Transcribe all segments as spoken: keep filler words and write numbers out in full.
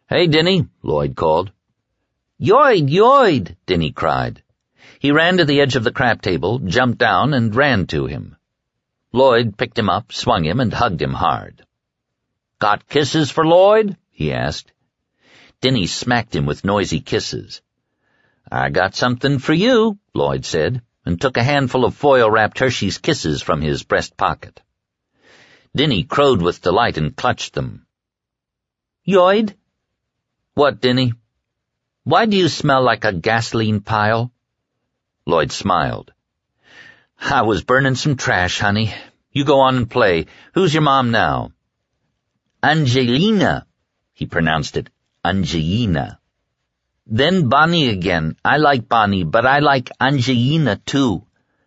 "Hey, Dinny," Lloyd called. "Yoid, yoid," Dinny cried. He ran to the edge of the crap table, jumped down, and ran to him. Lloyd picked him up, swung him, and hugged him hard. "Got kisses for Lloyd?" he asked. Dinny smacked him with noisy kisses. "I got something for you," Lloyd said, and took a handful of foil-wrapped Hershey's Kisses from his breast pocket. Dinny crowed with delight and clutched them. "Lloyd?" "What, Dinny?" "Why do you smell like a gasoline pile?" Lloyd smiled. "I was burning some trash, honey. You go on and play. Who's your mom now?" "Angelina." He pronounced it Angelina. "Then Bonnie again. I like Bonnie, but I like Angelina too."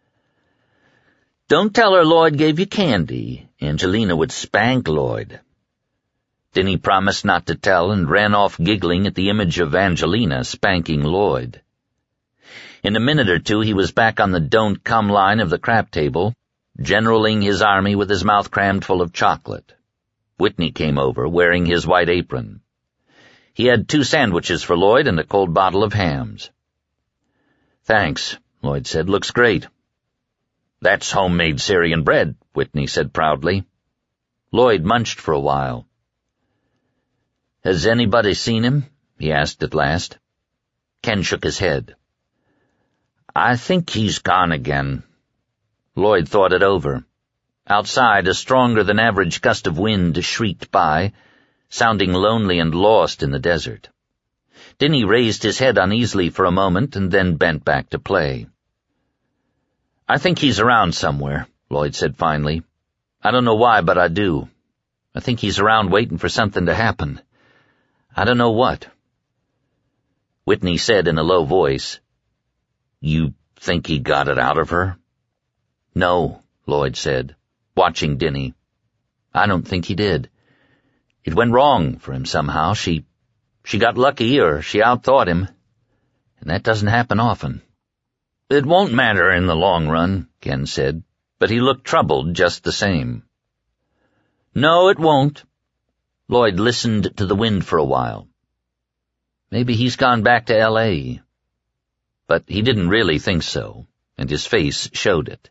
"Don't tell her Lloyd gave you candy. Angelina would spank Lloyd." Dinny promised not to tell and ran off giggling at the image of Angelina spanking Lloyd. In a minute or two he was back on the don't come line of the crap table, generaling his army with his mouth crammed full of chocolate. Whitney came over, wearing his white apron. He had two sandwiches for Lloyd and a cold bottle of Hamm's. "Thanks," Lloyd said. "Looks great." "That's homemade Syrian bread," Whitney said proudly. Lloyd munched for a while. "Has anybody seen him?" he asked at last. Ken shook his head. "I think he's gone again." Lloyd thought it over. Outside, a stronger-than-average gust of wind shrieked by, sounding lonely and lost in the desert. Dinny raised his head uneasily for a moment and then bent back to play. "I think he's around somewhere," Lloyd said finally. "I don't know why, but I do. I think he's around waiting for something to happen. I don't know what." Whitney said in a low voice, "You think he got it out of her?" "No," Lloyd said, watching Dinny. "I don't think he did. It went wrong for him somehow. She, she got lucky, or she outthought him. And that doesn't happen often." "It won't matter in the long run," Ken said, but he looked troubled just the same. "No, it won't." Lloyd listened to the wind for a while. Maybe he's gone back to L A But he didn't really think so, and his face showed it.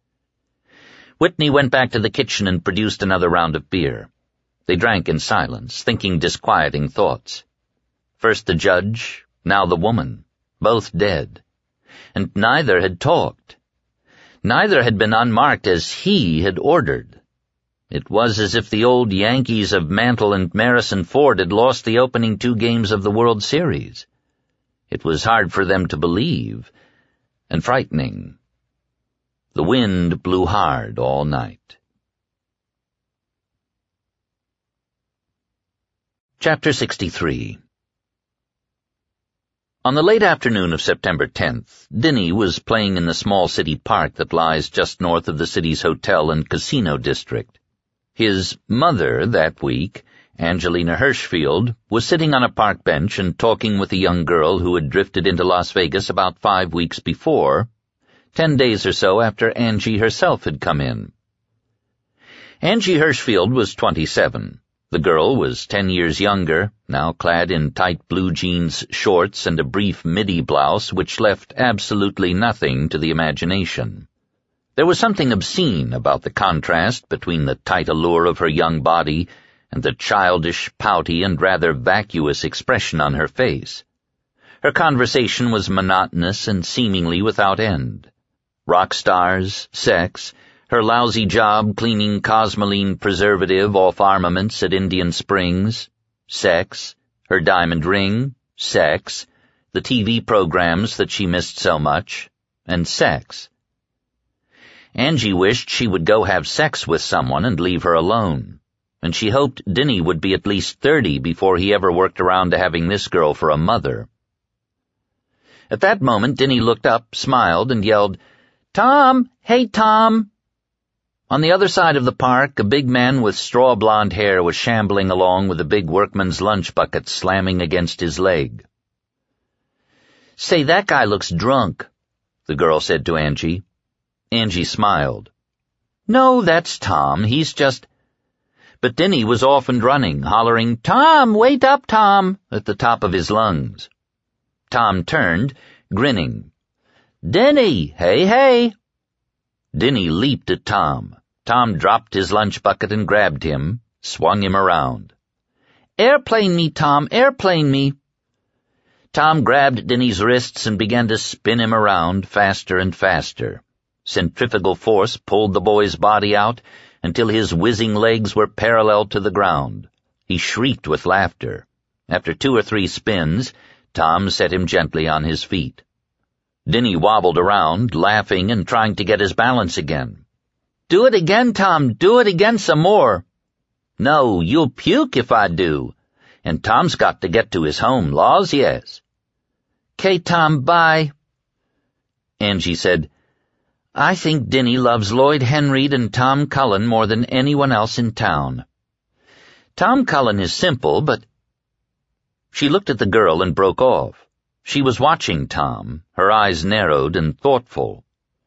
Whitney went back to the kitchen and produced another round of beer. They drank in silence, thinking disquieting thoughts. First the judge, now the woman, both dead. And neither had talked. Neither had been unmarked as he had ordered. It was as if the old Yankees of Mantle and Marison Ford had lost the opening two games of the World Series. It was hard for them to believe, and frightening. The wind blew hard all night. Chapter sixty-three. On the late afternoon of September tenth, Dinny was playing in the small city park that lies just north of the city's hotel and casino district. His mother that week, Angelina Hirschfield, was sitting on a park bench and talking with a young girl who had drifted into Las Vegas about five weeks before, ten days or so after Angie herself had come in. Angie Hirschfield was twenty-seven. The girl was ten years younger, now clad in tight blue jeans shorts and a brief midi blouse which left absolutely nothing to the imagination. There was something obscene about the contrast between the tight allure of her young body and the childish, pouty, and rather vacuous expression on her face. Her conversation was monotonous and seemingly without end. Rock stars, sex, her lousy job cleaning Cosmoline preservative off armaments at Indian Springs, sex, her diamond ring, sex, the T V programs that she missed so much, and sex. Angie wished she would go have sex with someone and leave her alone, and she hoped Dinny would be at least thirty before he ever worked around to having this girl for a mother. At that moment, Dinny looked up, smiled, and yelled, "Tom! Hey, Tom!" On the other side of the park, a big man with straw-blonde hair was shambling along with a big workman's lunch bucket slamming against his leg. "Say, that guy looks drunk," the girl said to Angie. Angie smiled. "No, that's Tom. He's just—" But Denny was off and running, hollering, "Tom, wait up, Tom," at the top of his lungs. Tom turned, grinning. "Denny, hey, hey." Denny leaped at Tom. Tom dropped his lunch bucket and grabbed him, swung him around. "Airplane me, Tom, airplane me." Tom grabbed Denny's wrists and began to spin him around faster and faster. Centrifugal force pulled the boy's body out until his whizzing legs were parallel to the ground. He shrieked with laughter. After two or three spins, Tom set him gently on his feet. Denny wobbled around, laughing and trying to get his balance again. "Do it again, Tom, do it again some more." "No, you'll puke if I do. And Tom's got to get to his home, laws, yes." "'Kay, Tom, bye." Angie said, "I think Denny loves Lloyd Henreid and Tom Cullen more than anyone else in town. Tom Cullen is simple, but—" She looked at the girl and broke off. She was watching Tom, her eyes narrowed and thoughtful.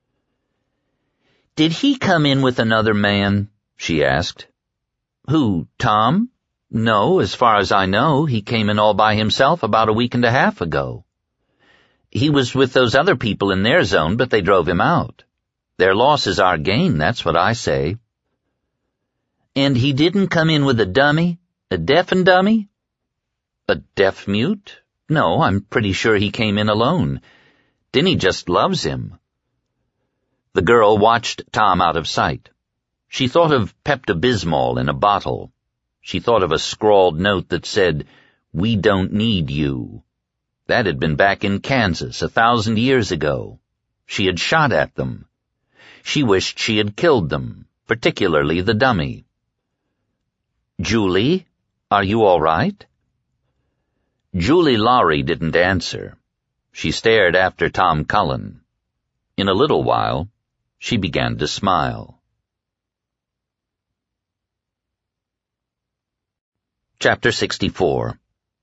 "Did he come in with another man?" she asked. "Who, Tom? No, as far as I know, he came in all by himself about a week and a half ago. He was with those other people in their zone, but they drove him out. Their loss is our gain, that's what I say." "And he didn't come in with a dummy? A deaf-and dummy?" "A deaf-mute? No, I'm pretty sure he came in alone. Denny just loves him." The girl watched Tom out of sight. She thought of Pepto-Bismol in a bottle. She thought of a scrawled note that said, "We don't need you." That had been back in Kansas a thousand years ago. She had shot at them. She wished she had killed them, particularly the dummy. "Julie, are you all right?" Julie Lowry didn't answer. She stared after Tom Cullen. In a little while, she began to smile. Chapter sixty-four.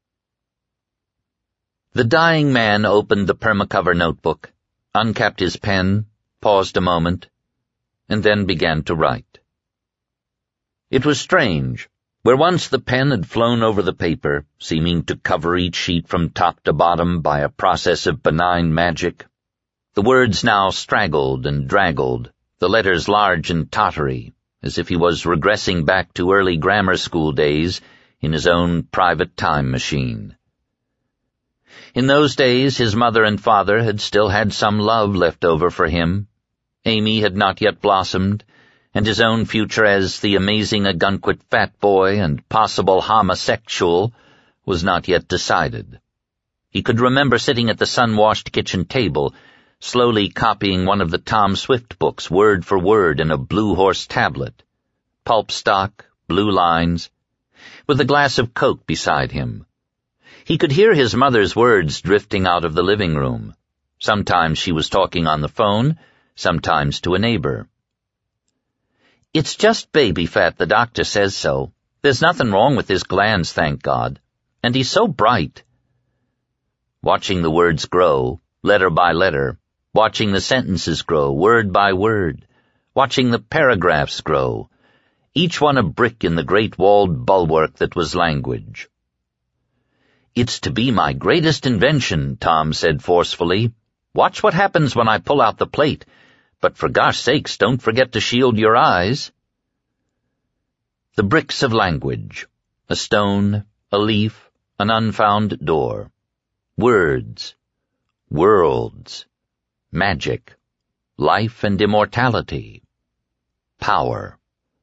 The dying man opened the permacover notebook, uncapped his pen, paused a moment, and then began to write. It was strange. Where once the pen had flown over the paper, seeming to cover each sheet from top to bottom by a process of benign magic, the words now straggled and draggled, the letters large and tottery, as if he was regressing back to early grammar school days in his own private time machine. In those days his mother and father had still had some love left over for him. Amy had not yet blossomed, and his own future as the amazing Ogunquit fat boy and possible homosexual was not yet decided. He could remember sitting at the sun-washed kitchen table, slowly copying one of the Tom Swift books word for word in a blue horse tablet. Pulp stock, blue lines, with a glass of Coke beside him. He could hear his mother's words drifting out of the living room. Sometimes she was talking on the phone, sometimes to a neighbor. "It's just baby fat, the doctor says so. There's nothing wrong with his glands, thank God. And he's so bright." Watching the words grow, letter by letter, watching the sentences grow, word by word, watching the paragraphs grow, each one a brick in the great walled bulwark that was language. "It's to be my greatest invention," Tom said forcefully. "Watch what happens when I pull out the plate, but for gosh sakes, don't forget to shield your eyes." The bricks of language, a stone, a leaf, an unfound door, words, worlds, magic, life and immortality, power.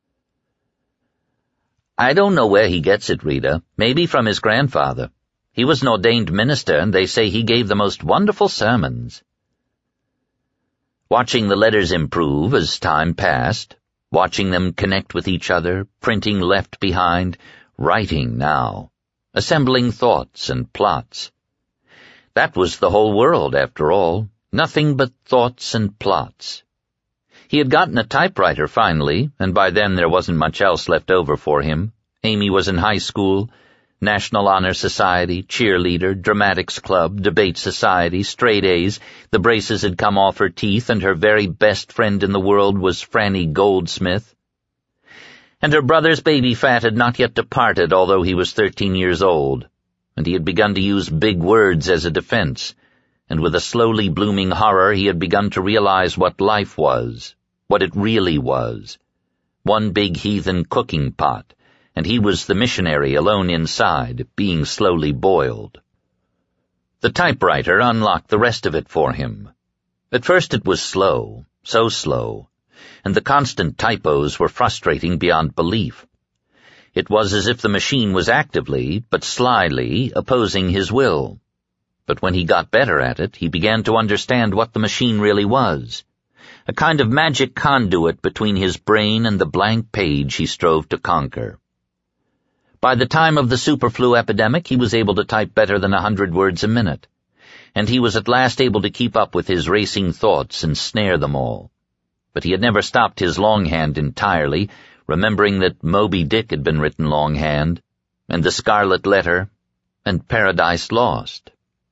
"I don't know where he gets it, Rita. Maybe from his grandfather. He was an ordained minister, and they say he gave the most wonderful sermons." Watching the letters improve as time passed, watching them connect with each other, printing left behind, writing now, assembling thoughts and plots. That was the whole world, after all, nothing but thoughts and plots. He had gotten a typewriter finally, and by then there wasn't much else left over for him. Amy was in high school, National Honor Society, cheerleader, dramatics club, debate society, straight A's, the braces had come off her teeth, and her very best friend in the world was Franny Goldsmith. And her brother's baby fat had not yet departed, although he was thirteen years old, and he had begun to use big words as a defense, and with a slowly blooming horror he had begun to realize what life was, what it really was. One big heathen cooking pot, and he was the missionary alone inside, being slowly boiled. The typewriter unlocked the rest of it for him. At first it was slow, so slow, and the constant typos were frustrating beyond belief. It was as if the machine was actively, but slyly, opposing his will. But when he got better at it, he began to understand what the machine really was, a kind of magic conduit between his brain and the blank page he strove to conquer. By the time of the superflu epidemic, he was able to type better than a hundred words a minute, and he was at last able to keep up with his racing thoughts and snare them all. But he had never stopped his longhand entirely, remembering that Moby Dick had been written longhand, and The Scarlet Letter, and Paradise Lost.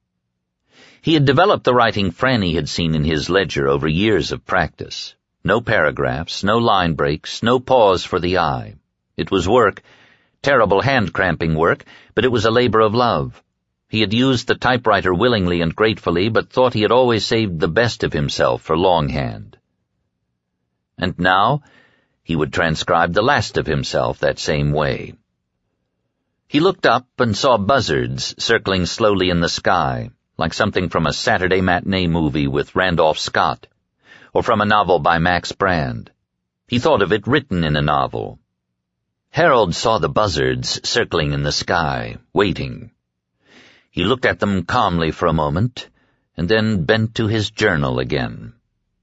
He had developed the writing Franny had seen in his ledger over years of practice. No paragraphs, no line breaks, no pause for the eye. It was work, terrible hand-cramping work, but it was a labor of love. He had used the typewriter willingly and gratefully, but thought he had always saved the best of himself for longhand. And now he would transcribe the last of himself that same way. He looked up and saw buzzards circling slowly in the sky, like something from a Saturday matinee movie with Randolph Scott, or from a novel by Max Brand. He thought of it written in a novel. Harold saw the buzzards circling in the sky, waiting. He looked at them calmly for a moment, and then bent to his journal again.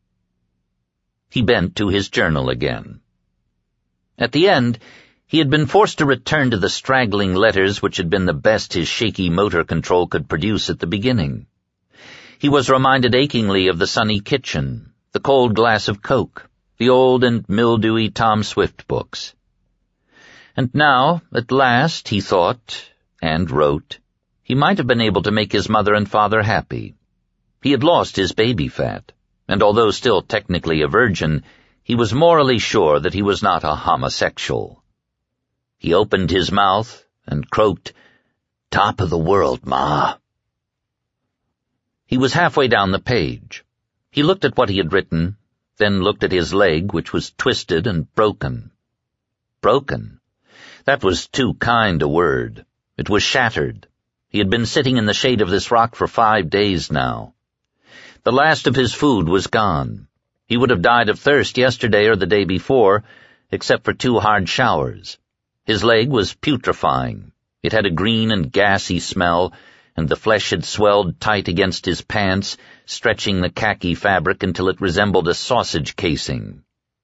He bent to his journal again. At the end, he had been forced to return to the straggling letters which had been the best his shaky motor control could produce at the beginning. He was reminded achingly of the sunny kitchen, the cold glass of Coke, the old and mildewy Tom Swift books. And now, at last, he thought, and wrote, he might have been able to make his mother and father happy. He had lost his baby fat, and although still technically a virgin, he was morally sure that he was not a homosexual. He opened his mouth and croaked, "Top of the world, Ma." He was halfway down the page. He looked at what he had written, then looked at his leg, which was twisted and broken. Broken? That was too kind a word. It was shattered. He had been sitting in the shade of this rock for five days now. The last of his food was gone. He would have died of thirst yesterday or the day before, except for two hard showers. His leg was putrefying. It had a green and gassy smell, and the flesh had swelled tight against his pants, stretching the khaki fabric until it resembled a sausage casing.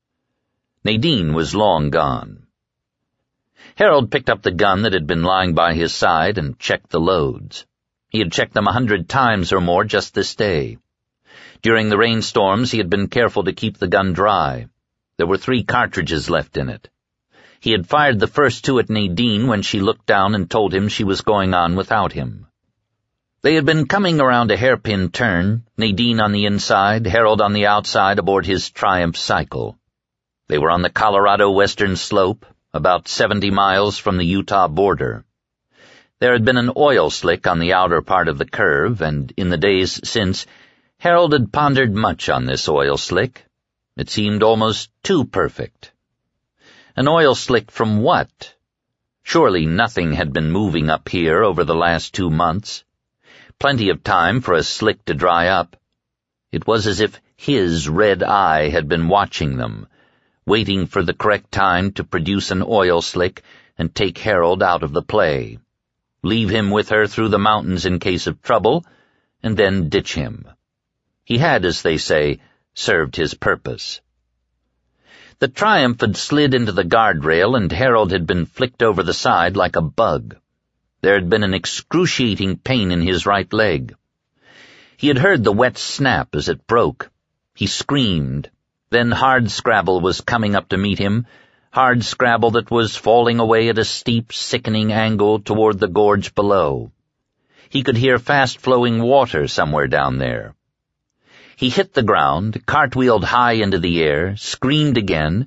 Nadine was long gone. Harold picked up the gun that had been lying by his side and checked the loads. He had checked them a hundred times or more just this day. During the rainstorms, he had been careful to keep the gun dry. There were three cartridges left in it. He had fired the first two at Nadine when she looked down and told him she was going on without him. They had been coming around a hairpin turn, Nadine on the inside, Harold on the outside aboard his Triumph cycle. They were on the Colorado western slope, about seventy miles from the Utah border. There had been an oil slick on the outer part of the curve, and in the days since, Harold had pondered much on this oil slick. It seemed almost too perfect. An oil slick from what? Surely nothing had been moving up here over the last two months. Plenty of time for a slick to dry up. It was as if his red eye had been watching them, waiting for the correct time to produce an oil slick and take Harold out of the play, leave him with her through the mountains in case of trouble, and then ditch him. He had, as they say, served his purpose. The Triumph had slid into the guardrail, and Harold had been flicked over the side like a bug. There had been an excruciating pain in his right leg. He had heard the wet snap as it broke. He screamed. Then Hardscrabble was coming up to meet him, Hardscrabble that was falling away at a steep, sickening angle toward the gorge below. He could hear fast-flowing water somewhere down there. He hit the ground, cartwheeled high into the air, screamed again,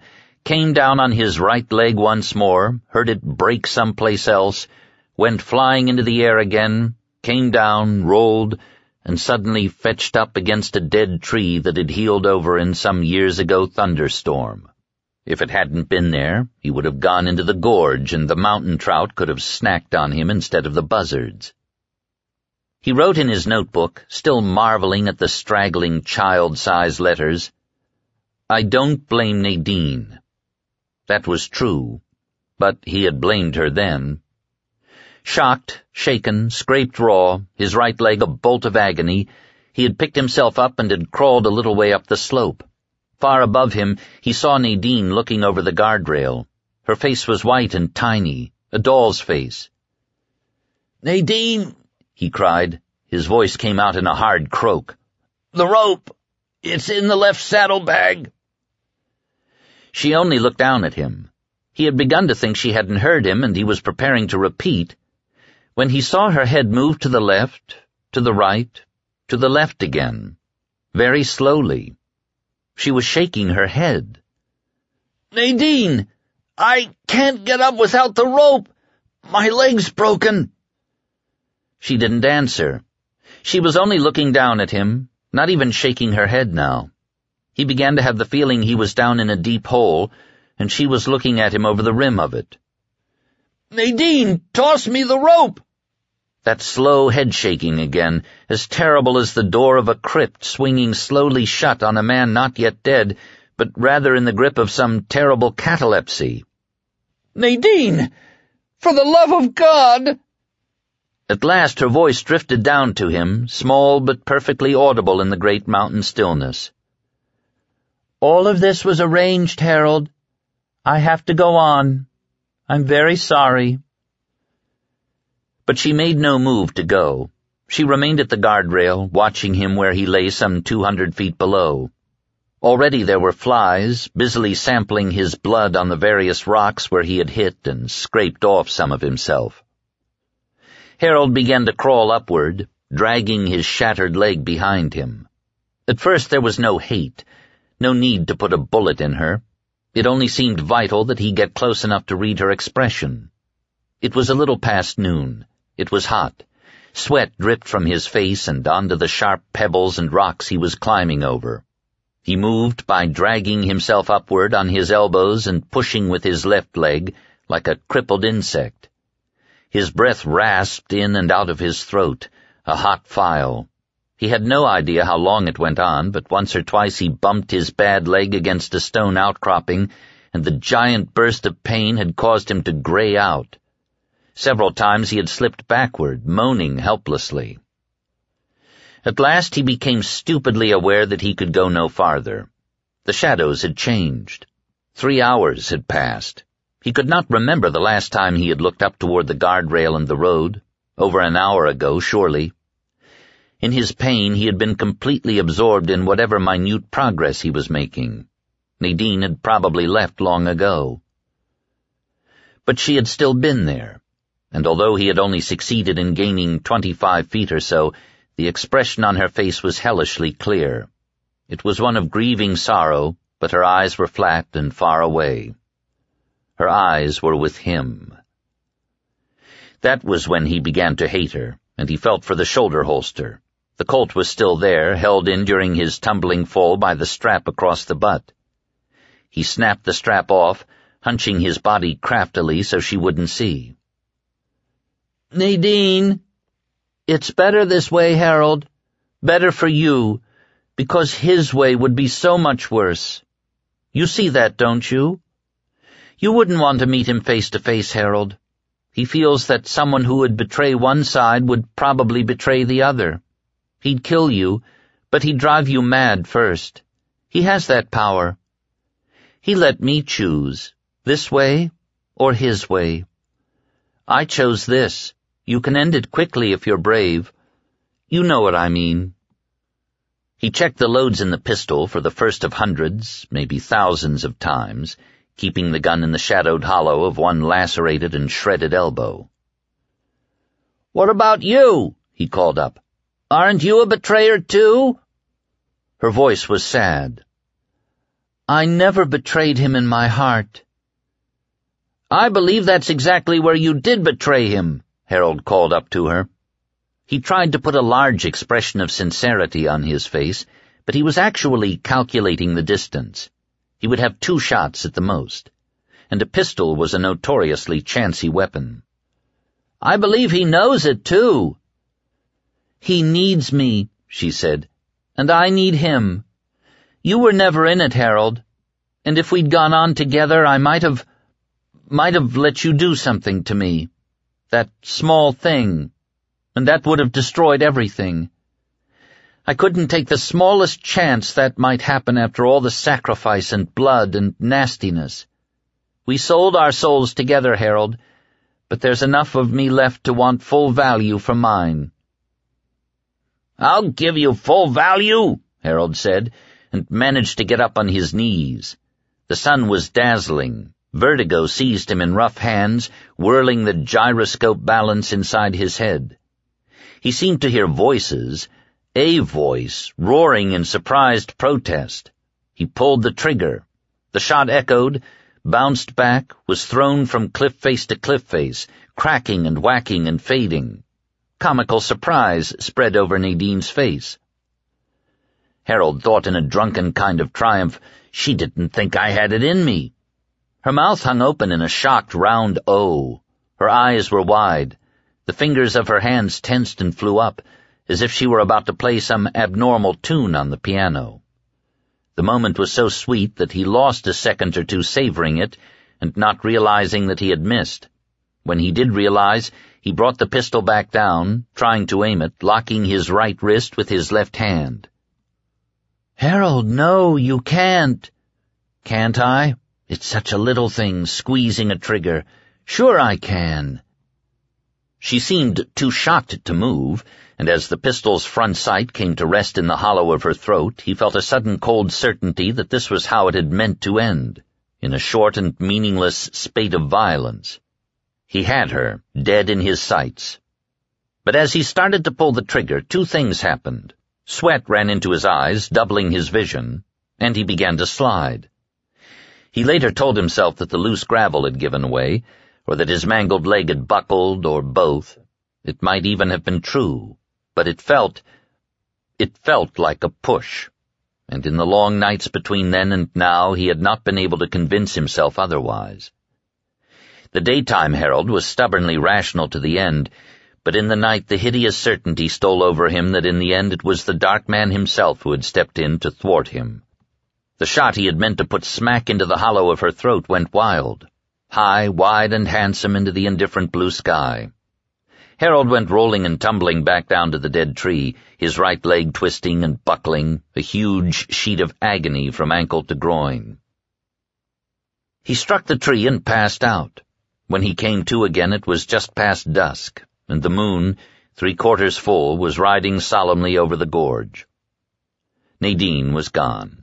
came down on his right leg once more, heard it break someplace else, went flying into the air again, came down, rolled, and suddenly fetched up against a dead tree that had heeled over in some years ago thunderstorm. If it hadn't been there, he would have gone into the gorge, and the mountain trout could have snacked on him instead of the buzzards. He wrote in his notebook, still marveling at the straggling child-sized letters, "I don't blame Nadine." That was true, but he had blamed her then. Shocked, shaken, scraped raw, his right leg a bolt of agony, he had picked himself up and had crawled a little way up the slope. Far above him, he saw Nadine looking over the guardrail. Her face was white and tiny, a doll's face. "Nadine," he cried. His voice came out in a hard croak. "The rope! It's in the left saddlebag." She only looked down at him. He had begun to think she hadn't heard him, and he was preparing to repeat, when he saw her head move to the left, to the right, to the left again, very slowly. She was shaking her head. "Nadine! I can't get up without the rope! My leg's broken!" She didn't answer. She was only looking down at him, not even shaking her head now. He began to have the feeling he was down in a deep hole, and she was looking at him over the rim of it. "Nadine, toss me the rope!" That slow head-shaking again, as terrible as the door of a crypt swinging slowly shut on a man not yet dead, but rather in the grip of some terrible catalepsy. "Nadine! For the love of God!" At last her voice drifted down to him, small but perfectly audible in the great mountain stillness. "All of this was arranged, Harold. I have to go on. I'm very sorry." But she made no move to go. She remained at the guardrail, watching him where he lay some two hundred feet below. Already there were flies, busily sampling his blood on the various rocks where he had hit and scraped off some of himself. Harold began to crawl upward, dragging his shattered leg behind him. At first there was no hate, no need to put a bullet in her. It only seemed vital that he get close enough to read her expression. It was a little past noon. It was hot. Sweat dripped from his face and onto the sharp pebbles and rocks he was climbing over. He moved by dragging himself upward on his elbows and pushing with his left leg, like a crippled insect. His breath rasped in and out of his throat, a hot file. He had no idea how long it went on, but once or twice he bumped his bad leg against a stone outcropping, and the giant burst of pain had caused him to gray out. Several times he had slipped backward, moaning helplessly. At last he became stupidly aware that he could go no farther. The shadows had changed. Three hours had passed. He could not remember the last time he had looked up toward the guardrail and the road. Over an hour ago, surely. In his pain he had been completely absorbed in whatever minute progress he was making. Nadine had probably left long ago. But she had still been there, and although he had only succeeded in gaining twenty-five feet or so, the expression on her face was hellishly clear. It was one of grieving sorrow, but her eyes were flat and far away. Her eyes were with him. That was when he began to hate her, and he felt for the shoulder holster. The Colt was still there, held in during his tumbling fall by the strap across the butt. He snapped the strap off, hunching his body craftily so she wouldn't see. "Nadine, it's better this way, Harold. Better for you, because his way would be so much worse. You see that, don't you? You wouldn't want to meet him face to face, Harold. He feels that someone who would betray one side would probably betray the other. He'd kill you, but he'd drive you mad first. He has that power. He let me choose, this way or his way. I chose this. You can end it quickly if you're brave. You know what I mean." He checked the loads in the pistol for the first of hundreds, maybe thousands of times, keeping the gun in the shadowed hollow of one lacerated and shredded elbow. "What about you?" he called up. "Aren't you a betrayer too?" Her voice was sad. I never betrayed him in my heart." "I believe that's exactly where you did betray him," Harold called up to her. He tried to put a large expression of sincerity on his face, but he was actually calculating the distance. He would have two shots at the most, and a pistol was a notoriously chancy weapon. "I believe he knows it, too." "He needs me," she said, "and I need him. You were never in it, Harold, and if we'd gone on together, I might have, might have let you do something to me. That small thing, and that would have destroyed everything. I couldn't take the smallest chance that might happen after all the sacrifice and blood and nastiness. We sold our souls together, Harold, but there's enough of me left to want full value for mine." "I'll give you full value," Harold said, and managed to get up on his knees. The sun was dazzling. Vertigo seized him in rough hands, whirling the gyroscope balance inside his head. He seemed to hear voices, a voice, roaring in surprised protest. He pulled the trigger. The shot echoed, bounced back, was thrown from cliff face to cliff face, cracking and whacking and fading. Comical surprise spread over Nadine's face. Harold thought in a drunken kind of triumph, "She didn't think I had it in me." Her mouth hung open in a shocked round O. Her eyes were wide. The fingers of her hands tensed and flew up, as if she were about to play some abnormal tune on the piano. The moment was so sweet that he lost a second or two savoring it, and not realizing that he had missed. When he did realize, he brought the pistol back down, trying to aim it, locking his right wrist with his left hand. "Harold, no, you can't." "Can't I? It's such a little thing, squeezing a trigger. Sure I can." She seemed too shocked to move, and as the pistol's front sight came to rest in the hollow of her throat, he felt a sudden cold certainty that this was how it had meant to end, in a short and meaningless spate of violence. He had her, dead in his sights. But as he started to pull the trigger, two things happened. Sweat ran into his eyes, doubling his vision, and he began to slide. He later told himself that the loose gravel had given way, or that his mangled leg had buckled, or both. It might even have been true, but it felt, it felt like a push, and in the long nights between then and now he had not been able to convince himself otherwise. The daytime Harold was stubbornly rational to the end, but in the night the hideous certainty stole over him that in the end it was the dark man himself who had stepped in to thwart him. The shot he had meant to put smack into the hollow of her throat went wild, high, wide, and handsome into the indifferent blue sky. Harold went rolling and tumbling back down to the dead tree, his right leg twisting and buckling, a huge sheet of agony from ankle to groin. He struck the tree and passed out. When he came to again it was just past dusk, and the moon, three-quarters full, was riding solemnly over the gorge. Nadine was gone.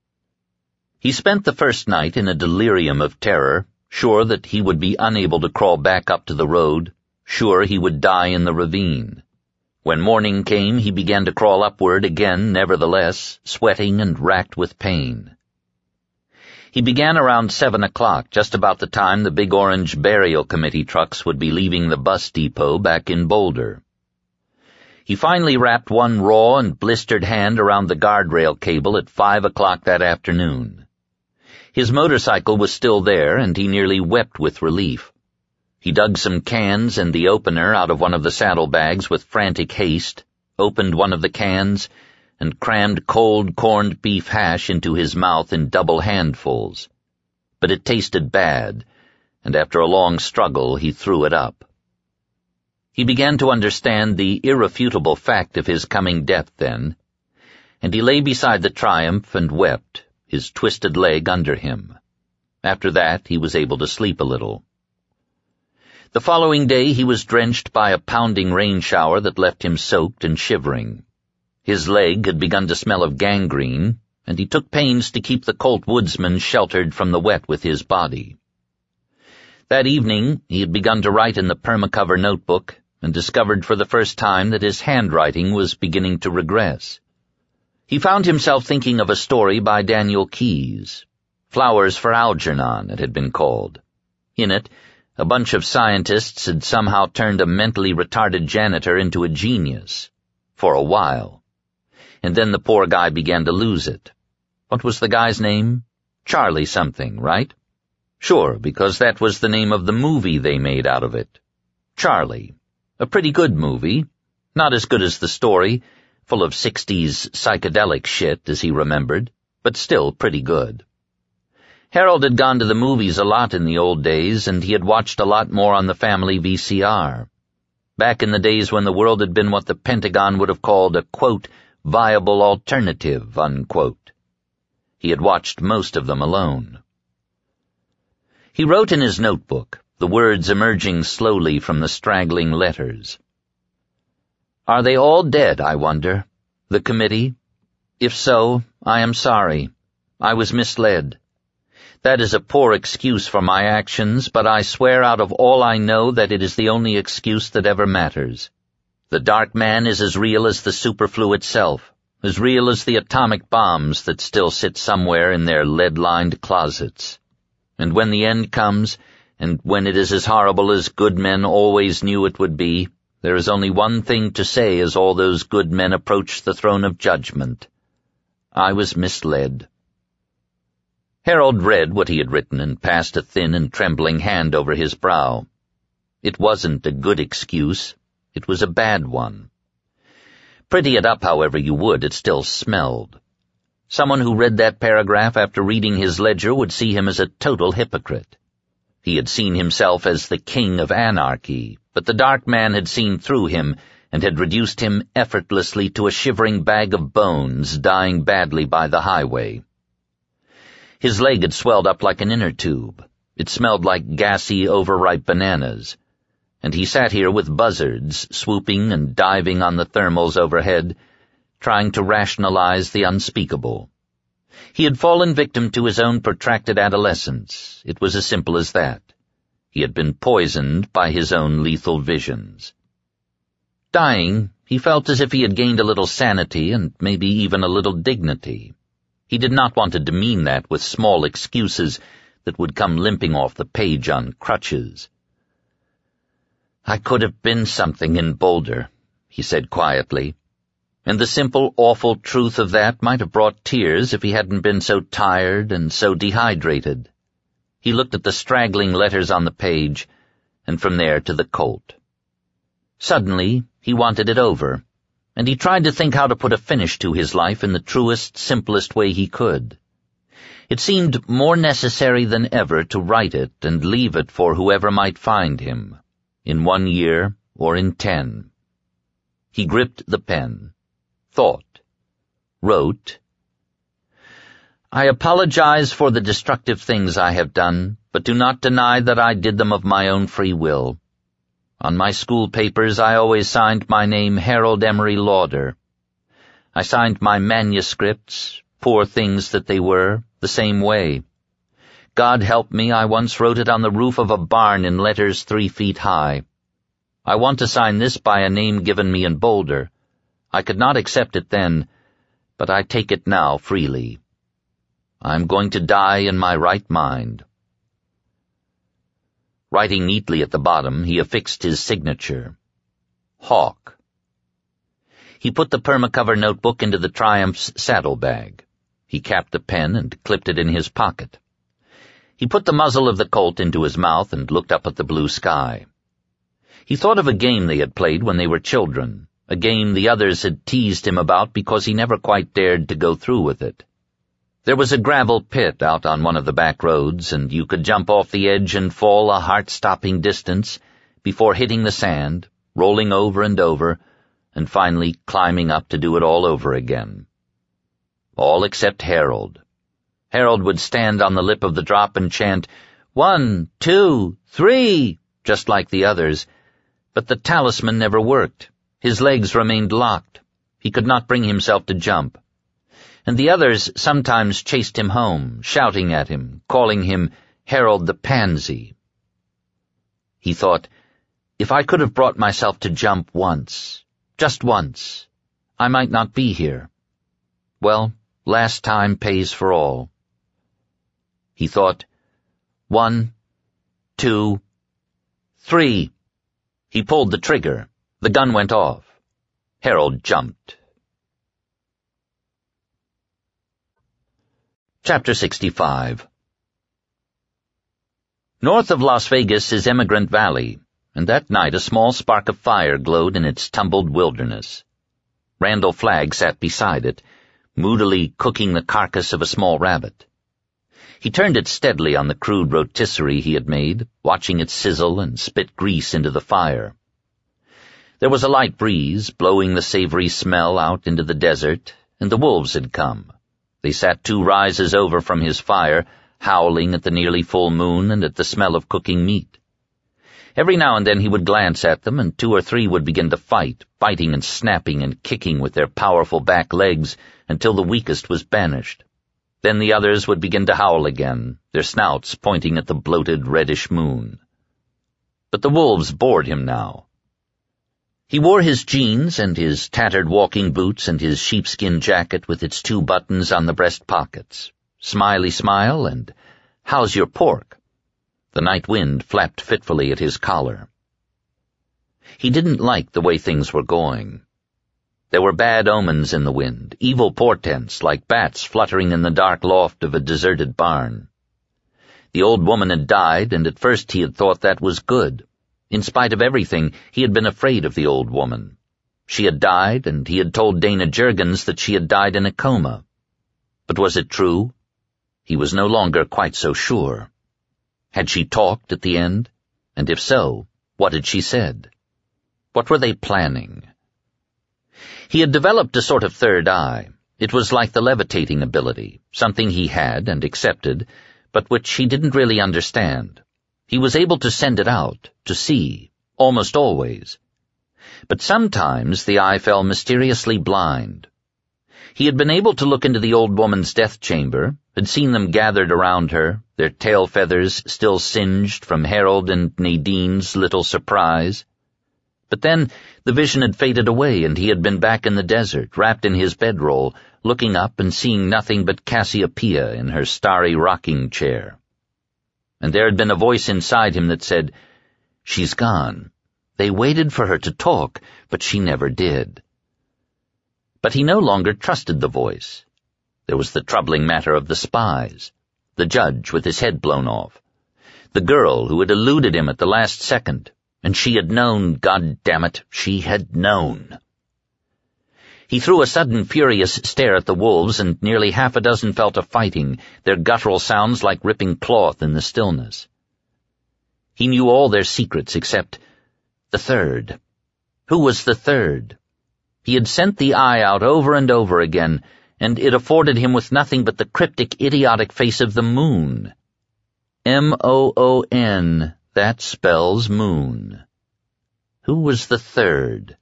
He spent the first night in a delirium of terror, sure that he would be unable to crawl back up to the road, sure he would die in the ravine. When morning came, he began to crawl upward again, nevertheless, sweating and racked with pain. He began around seven o'clock, just about the time the big orange burial committee trucks would be leaving the bus depot back in Boulder. He finally wrapped one raw and blistered hand around the guardrail cable at five o'clock that afternoon. His motorcycle was still there, and he nearly wept with relief. He dug some cans and the opener out of one of the saddlebags with frantic haste, opened one of the cans, and crammed cold corned beef hash into his mouth in double handfuls. But it tasted bad, and after a long struggle he threw it up. He began to understand the irrefutable fact of his coming death then, and he lay beside the Triumph and wept, his twisted leg under him. After that he was able to sleep a little. The following day he was drenched by a pounding rain shower that left him soaked and shivering. His leg had begun to smell of gangrene, and he took pains to keep the Colt woodsman sheltered from the wet with his body. That evening he had begun to write in the permacover notebook, and discovered for the first time that his handwriting was beginning to regress. He found himself thinking of a story by Daniel Keyes. Flowers for Algernon, it had been called. In it, a bunch of scientists had somehow turned a mentally retarded janitor into a genius. For a while. And then the poor guy began to lose it. What was the guy's name? Charlie something, right? Sure, because that was the name of the movie they made out of it. Charlie. A pretty good movie. Not as good as the story, full of sixties psychedelic shit, as he remembered, but still pretty good. Harold had gone to the movies a lot in the old days, and he had watched a lot more on the family V C R. Back in the days when the world had been what the Pentagon would have called a, quote, viable alternative, unquote. He had watched most of them alone. He wrote in his notebook, the words emerging slowly from the straggling letters. Are they all dead, I wonder? The committee? If so, I am sorry. I was misled. That is a poor excuse for my actions, but I swear out of all I know that it is the only excuse that ever matters. The Dark Man is as real as the superflu itself, as real as the atomic bombs that still sit somewhere in their lead-lined closets. And when the end comes, and when it is as horrible as good men always knew it would be, there is only one thing to say as all those good men approach the throne of judgment. I was misled. Harold read what he had written and passed a thin and trembling hand over his brow. It wasn't a good excuse. It was a bad one. Pretty it up however you would, it still smelled. Someone who read that paragraph after reading his ledger would see him as a total hypocrite. He had seen himself as the king of anarchy, but the Dark Man had seen through him and had reduced him effortlessly to a shivering bag of bones dying badly by the highway. His leg had swelled up like an inner tube. It smelled like gassy, overripe bananas. And he sat here with buzzards swooping and diving on the thermals overhead, trying to rationalize the unspeakable. He had fallen victim to his own protracted adolescence. It was as simple as that. He had been poisoned by his own lethal visions. Dying, he felt as if he had gained a little sanity and maybe even a little dignity. He did not want to demean that with small excuses that would come limping off the page on crutches. I could have been something in Boulder, he said quietly, and the simple, awful truth of that might have brought tears if he hadn't been so tired and so dehydrated. He looked at the straggling letters on the page, and from there to the Colt. Suddenly, he wanted it over, and he tried to think how to put a finish to his life in the truest, simplest way he could. It seemed more necessary than ever to write it and leave it for whoever might find him, in one year or in ten. He gripped the pen, thought, wrote, I apologize for the destructive things I have done, but do not deny that I did them of my own free will. On my school papers I always signed my name Harold Emery Lauder. I signed my manuscripts, poor things that they were, the same way. God help me, I once wrote it on the roof of a barn in letters three feet high. I want to sign this by a name given me in Boulder. I could not accept it then, but I take it now freely. I'm going to die in my right mind. Writing neatly at the bottom, he affixed his signature. Hawk. He put the permacover notebook into the Triumph's saddlebag. He capped the pen and clipped it in his pocket. He put the muzzle of the Colt into his mouth and looked up at the blue sky. He thought of a game they had played when they were children, a game the others had teased him about because he never quite dared to go through with it. There was a gravel pit out on one of the back roads, and you could jump off the edge and fall a heart-stopping distance before hitting the sand, rolling over and over, and finally climbing up to do it all over again. All except Harold. Harold would stand on the lip of the drop and chant, One, two, three, just like the others, but the talisman never worked. His legs remained locked. He could not bring himself to jump. And the others sometimes chased him home, shouting at him, calling him Harold the Pansy. He thought, if I could have brought myself to jump once, just once, I might not be here. Well, last time pays for all. He thought, one, two, three. He pulled the trigger. The gun went off. Harold jumped. Chapter sixty-five. North of Las Vegas is Emigrant Valley, and that night a small spark of fire glowed in its tumbled wilderness. Randall Flagg sat beside it, moodily cooking the carcass of a small rabbit. He turned it steadily on the crude rotisserie he had made, watching it sizzle and spit grease into the fire. There was a light breeze, blowing the savory smell out into the desert, and the wolves had come. They sat two rises over from his fire, howling at the nearly full moon and at the smell of cooking meat. Every now and then he would glance at them, and two or three would begin to fight, biting and snapping and kicking with their powerful back legs until the weakest was banished. Then the others would begin to howl again, their snouts pointing at the bloated reddish moon. But the wolves bored him now. He wore his jeans and his tattered walking boots and his sheepskin jacket with its two buttons on the breast pockets. Smiley smile and how's your pork? The night wind flapped fitfully at his collar. He didn't like the way things were going. There were bad omens in the wind, evil portents like bats fluttering in the dark loft of a deserted barn. The old woman had died, and at first he had thought that was good. In spite of everything, he had been afraid of the old woman. She had died, and he had told Dana Jurgens that she had died in a coma. But was it true? He was no longer quite so sure. Had she talked at the end? And if so, what had she said? What were they planning? He had developed a sort of third eye. It was like the levitating ability, something he had and accepted, but which he didn't really understand. He was able to send it out, to see, almost always. But sometimes the eye fell mysteriously blind. He had been able to look into the old woman's death chamber, had seen them gathered around her, their tail feathers still singed from Harold and Nadine's little surprise. But then the vision had faded away, and he had been back in the desert, wrapped in his bedroll, looking up and seeing nothing but Cassiopeia in her starry rocking chair. And there had been a voice inside him that said, "She's gone. They waited for her to talk, but she never did." But he no longer trusted the voice. There was the troubling matter of the spies, the judge with his head blown off, the girl who had eluded him at the last second, and she had known, God damn it, she had known. He threw a sudden furious stare at the wolves, and nearly half a dozen fell to fighting, their guttural sounds like ripping cloth in the stillness. He knew all their secrets except the third. Who was the third? He had sent the eye out over and over again, and it afforded him with nothing but the cryptic, idiotic face of the moon. M O O N, that spells moon. Who was the third?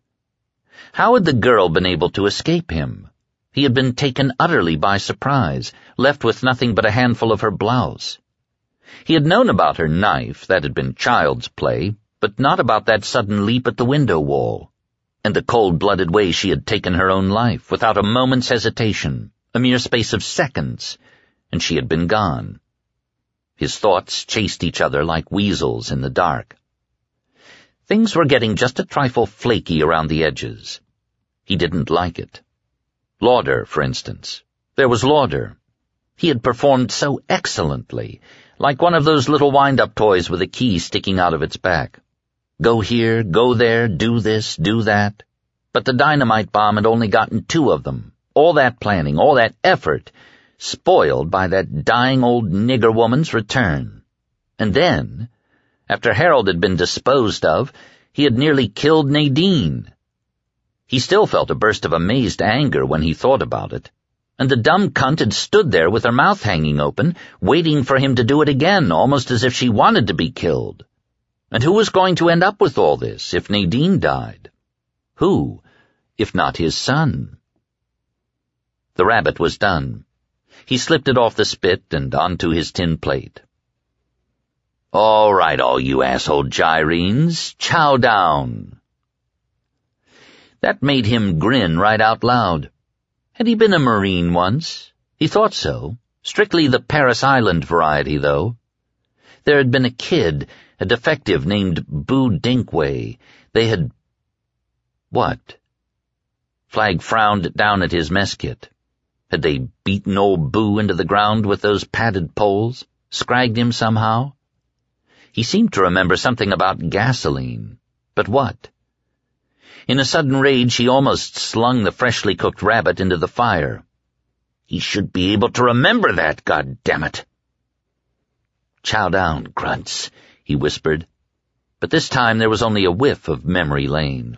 How had the girl been able to escape him? He had been taken utterly by surprise, left with nothing but a handful of her blouse. He had known about her knife, that had been child's play, but not about that sudden leap at the window wall, and the cold-blooded way she had taken her own life, without a moment's hesitation, a mere space of seconds, and she had been gone. His thoughts chased each other like weasels in the dark. Things were getting just a trifle flaky around the edges. He didn't like it. Lauder, for instance. There was Lauder. He had performed so excellently, like one of those little wind-up toys with a key sticking out of its back. Go here, go there, do this, do that. But the dynamite bomb had only gotten two of them. All that planning, all that effort, spoiled by that dying old nigger woman's return. And then, after Harold had been disposed of, he had nearly killed Nadine. He still felt a burst of amazed anger when he thought about it. And the dumb cunt had stood there with her mouth hanging open, waiting for him to do it again, almost as if she wanted to be killed. And who was going to end up with all this if Nadine died? Who, if not his son? The rabbit was done. He slipped it off the spit and onto his tin plate. "All right, all you asshole gyrenes, chow down." That made him grin right out loud. Had he been a Marine once? He thought so. Strictly the Paris Island variety, though. There had been a kid, a defective named Boo Dinkway. They had... What? Flagg frowned down at his mess kit. Had they beaten old Boo into the ground with those padded poles? Scragged him somehow? He seemed to remember something about gasoline. But what? In a sudden rage, he almost slung the freshly cooked rabbit into the fire. He should be able to remember that, goddammit. Chow down, grunts, he whispered. But this time there was only a whiff of memory lane.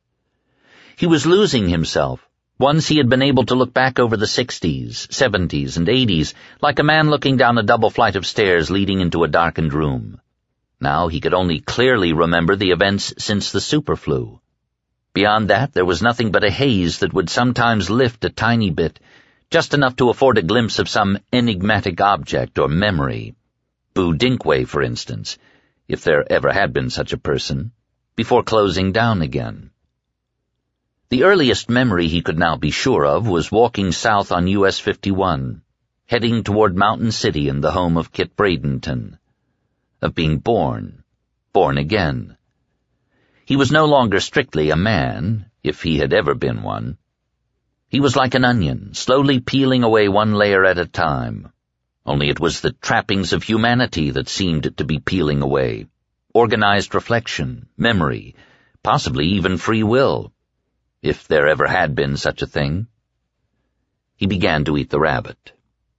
He was losing himself. Once he had been able to look back over the sixties, seventies, and eighties, like a man looking down a double flight of stairs leading into a darkened room. Now he could only clearly remember the events since the superflu. Beyond that, there was nothing but a haze that would sometimes lift a tiny bit, just enough to afford a glimpse of some enigmatic object or memory. Boo Dinkway, for instance, if there ever had been such a person, before closing down again. The earliest memory he could now be sure of was walking south on U S fifty-one, heading toward Mountain City and the home of Kit Bradenton. Of being born, born again. He was no longer strictly a man, if he had ever been one. He was like an onion, slowly peeling away one layer at a time. Only it was the trappings of humanity that seemed to be peeling away. Organized reflection, memory, possibly even free will, if there ever had been such a thing. He began to eat the rabbit.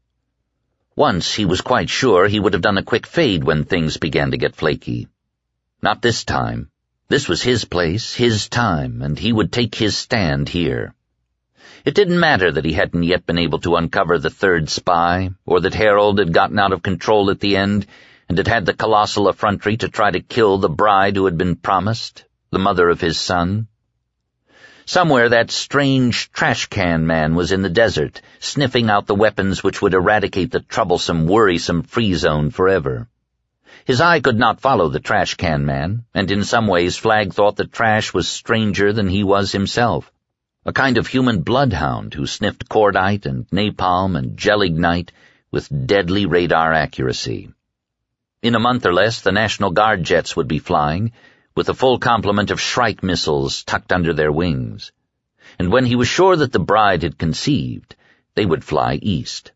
Once he was quite sure he would have done a quick fade when things began to get flaky. Not this time. This was his place, his time, and he would take his stand here. It didn't matter that he hadn't yet been able to uncover the third spy, or that Harold had gotten out of control at the end, and had had the colossal effrontery to try to kill the bride who had been promised, the mother of his son. Somewhere that strange trash-can man was in the desert, sniffing out the weapons which would eradicate the troublesome, worrisome free zone forever. His eye could not follow the trash-can man, and in some ways Flagg thought that trash was stranger than he was himself. A kind of human bloodhound who sniffed cordite and napalm and gelignite with deadly radar accuracy. In a month or less, the National Guard jets would be flying, with a full complement of Shrike missiles tucked under their wings. And when he was sure that the bride had conceived, they would fly east.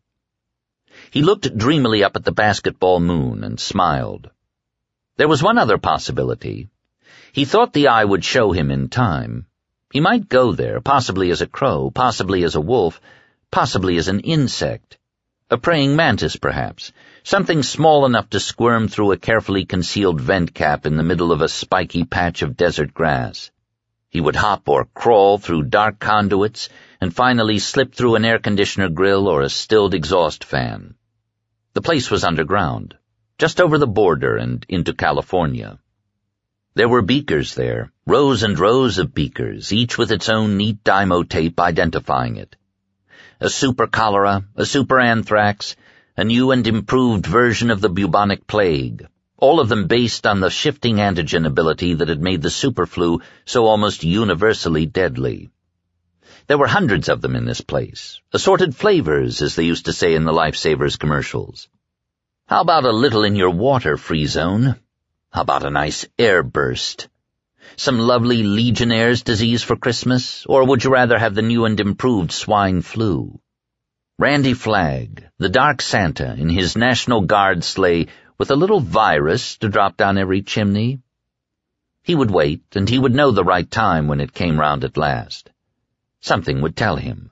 He looked dreamily up at the basketball moon and smiled. There was one other possibility. He thought the eye would show him in time. He might go there, possibly as a crow, possibly as a wolf, possibly as an insect. A praying mantis, perhaps. Something small enough to squirm through a carefully concealed vent cap in the middle of a spiky patch of desert grass. He would hop or crawl through dark conduits and finally slip through an air conditioner grill or a stilled exhaust fan. The place was underground, just over the border and into California. There were beakers there, rows and rows of beakers, each with its own neat dymo tape identifying it. A super cholera, a super anthrax, a new and improved version of the bubonic plague, all of them based on the shifting antigen ability that had made the superflu so almost universally deadly. There were hundreds of them in this place, assorted flavors, as they used to say in the Lifesavers commercials. How about a little in your water, free zone? How about a nice air burst? Some lovely Legionnaire's disease for Christmas, or would you rather have the new and improved swine flu? Randy Flagg, the Dark Santa, in his National Guard sleigh, with a little virus to drop down every chimney. He would wait, and he would know the right time when it came round at last. Something would tell him.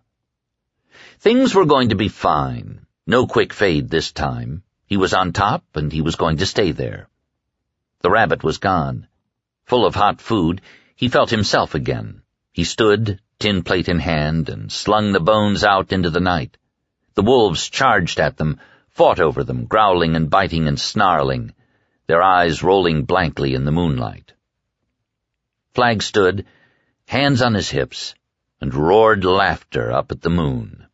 Things were going to be fine. No quick fade this time. He was on top, and he was going to stay there. The rabbit was gone. Full of hot food, he felt himself again. He stood, tin plate in hand, and slung the bones out into the night. The wolves charged at them, fought over them, growling and biting and snarling, their eyes rolling blankly in the moonlight. Flagg stood, hands on his hips, and roared laughter up at the moon.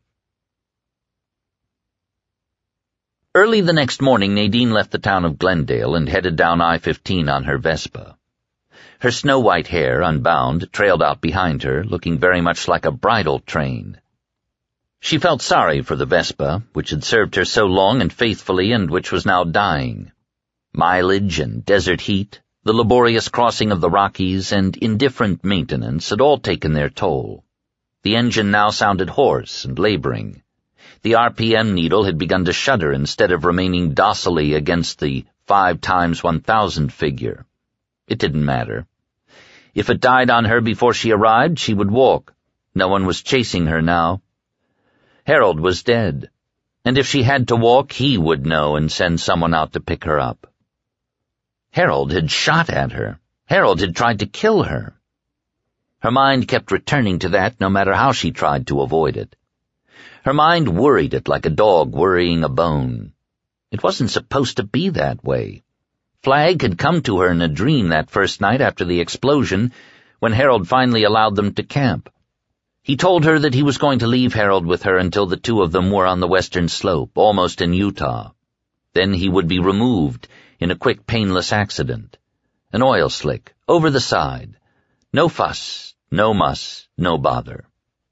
Early the next morning, Nadine left the town of Glendale and headed down I fifteen on her Vespa. Her snow-white hair, unbound, trailed out behind her, looking very much like a bridal train. She felt sorry for the Vespa, which had served her so long and faithfully and which was now dying. Mileage and desert heat, the laborious crossing of the Rockies, and indifferent maintenance had all taken their toll. The engine now sounded hoarse and laboring. The R P M needle had begun to shudder instead of remaining docilely against the five times one thousand figure. It didn't matter. If it died on her before she arrived, she would walk. No one was chasing her now. Harold was dead, and if she had to walk, he would know and send someone out to pick her up. Harold had shot at her. Harold had tried to kill her. Her mind kept returning to that no matter how she tried to avoid it. Her mind worried it like a dog worrying a bone. It wasn't supposed to be that way. Flagg had come to her in a dream that first night after the explosion, when Harold finally allowed them to camp. He told her that he was going to leave Harold with her until the two of them were on the western slope, almost in Utah. Then he would be removed in a quick, painless accident. An oil slick, over the side. No fuss, no muss, no bother.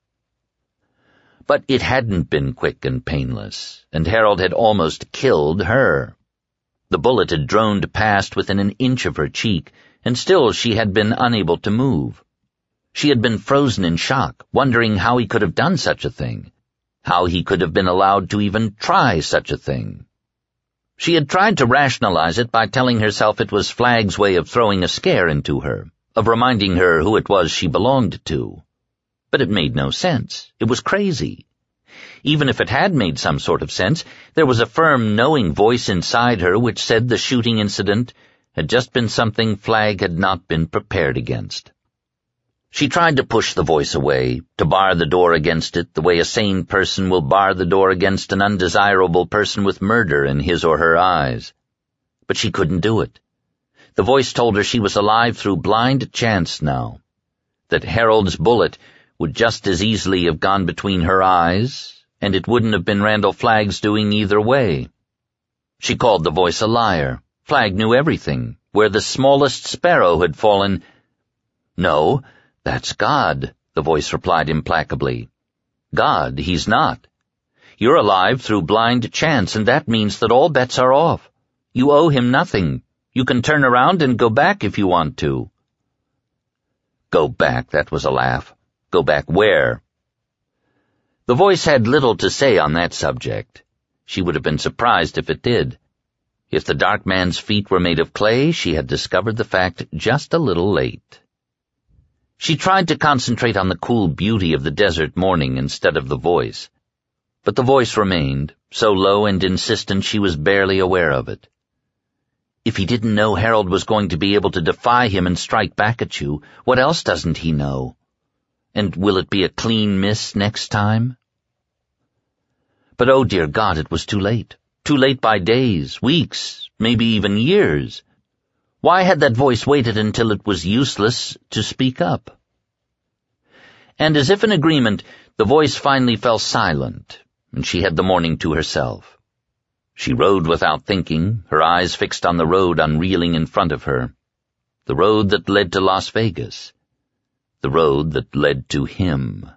But it hadn't been quick and painless, and Harold had almost killed her. The bullet had droned past within an inch of her cheek, and still she had been unable to move. She had been frozen in shock, wondering how he could have done such a thing, how he could have been allowed to even try such a thing. She had tried to rationalize it by telling herself it was Flagg's way of throwing a scare into her, of reminding her who it was she belonged to. But it made no sense. It was crazy. Even if it had made some sort of sense, there was a firm, knowing voice inside her which said the shooting incident had just been something Flagg had not been prepared against. She tried to push the voice away, to bar the door against it the way a sane person will bar the door against an undesirable person with murder in his or her eyes. But she couldn't do it. The voice told her she was alive through blind chance now, that Harold's bullet would just as easily have gone between her eyes, and it wouldn't have been Randall Flagg's doing either way. She called the voice a liar. Flagg knew everything, where the smallest sparrow had fallen. "No, that's God," the voice replied implacably. "God, he's not. You're alive through blind chance, and that means that all bets are off. You owe him nothing. You can turn around and go back if you want to." Go back, that was a laugh. Go back where? The voice had little to say on that subject. She would have been surprised if it did. If the dark man's feet were made of clay, she had discovered the fact just a little late. She tried to concentrate on the cool beauty of the desert morning instead of the voice. But the voice remained, so low and insistent she was barely aware of it. If he didn't know Harold was going to be able to defy him and strike back at you, what else doesn't he know? And will it be a clean miss next time? But oh dear God, it was too late. Too late by days, weeks, maybe even years. Why had that voice waited until it was useless to speak up? And as if in agreement, the voice finally fell silent, and she had the morning to herself. She rode without thinking, her eyes fixed on the road unreeling in front of her. The road that led to Las Vegas. The road that led to him.